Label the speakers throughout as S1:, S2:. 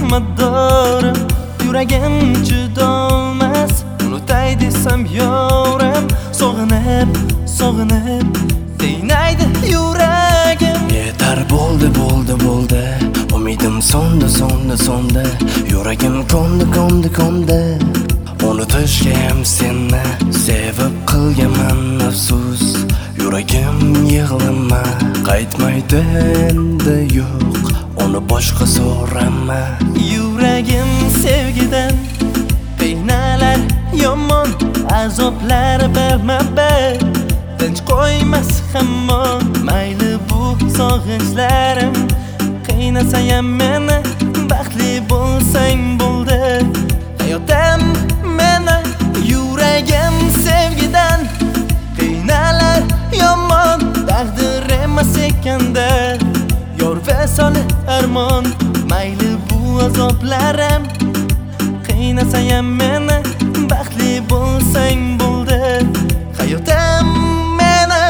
S1: umiddorim, yuragim judomas, unutay desam yorim, sog'inib, sog'inib qiynaydi yuragim.
S2: Yetar bo'ldi, bo'ldi, bo'ldi, umidim so'ndi, so'ndi, so'ndi, yuragim ko'ndi, ko'ndi, ko'ndi. Unutishga ham seni sevib qilganman afsus, yuragim yig'lama, qaytmaydi endi yo'q, uni boshqa so'rama.
S1: Yuragim sevgidan qiynalar yomon, azoblar berma-ber, tinch qo'ymas hamon. Mayli bu sog'inchlarim qiynasa ham meni, baxtli bo'lsang bo'ldi hayotim meni. Yuragim sevgidan qiynalar yomon, taqdir emas ekanda yor vasoli armon. Mayli bu azoblarim qiynasa ham meni, baxtli bo'lsang bo'ldi hayotim meni.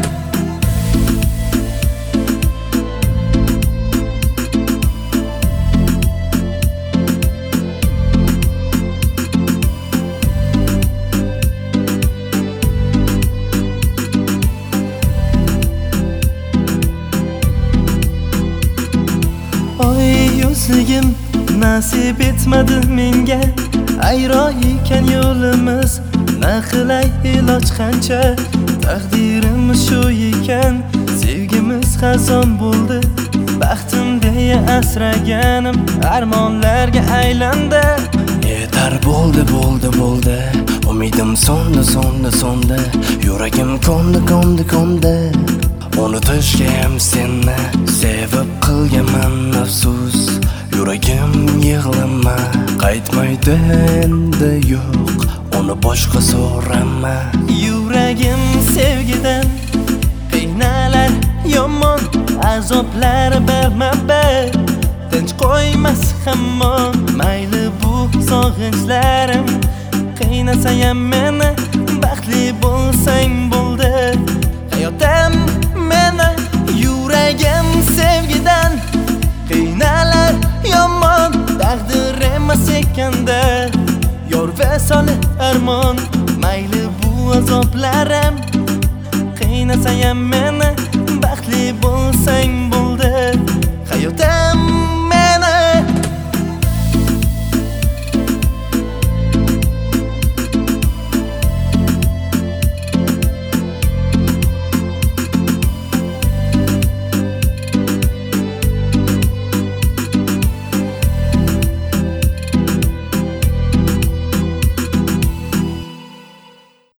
S1: Yuzligim nasib etmadi menga, ayro ekan yo'limiz, na qilay iloj qancha, taqdirimiz shu ekan, sevgimiz xazon bo'ldi, baxtim deya asraganim armonlarga aylandi.
S2: Yetar bo'ldi, bo'ldi, bo'ldi, umidim so'ndi, so'ndi, so'ndi, yuragim ko'ndi, ko'ndi, ko'ndi. Unutishga ham seni sevib qilganman afsus, yuragim yig'lama, qaytmaydi endi yo'q, uni boshqa so'rama.
S1: Yuragim sevgidan qiynalar yomon, azoblar berma-ber, tinch qo'ymas hamon. Mayli bu sog'inchlarim qiynasa ham meni, baxtli bo'lsang bo'ldi hayotim meni. Yuragim sevgidan qiynalar yomon, taqdir emas ekanda yor vasoli armon. Mayli bu azoblarim qiynasa ham meni, baxtli bo'lsang